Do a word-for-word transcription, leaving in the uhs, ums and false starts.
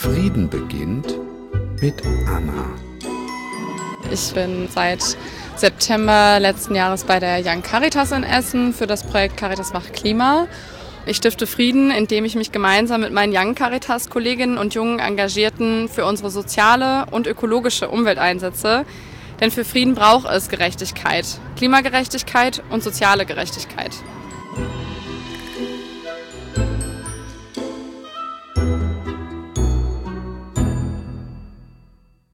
Frieden beginnt mit Anna. Ich bin seit September letzten Jahres bei der Young Caritas in Essen für das Projekt Caritas macht Klima. Ich stifte Frieden, indem ich mich gemeinsam mit meinen Young Caritas-Kolleginnen und jungen Engagierten für unsere soziale und ökologische Umwelt einsetze. Denn für Frieden braucht es Gerechtigkeit, Klimagerechtigkeit und soziale Gerechtigkeit.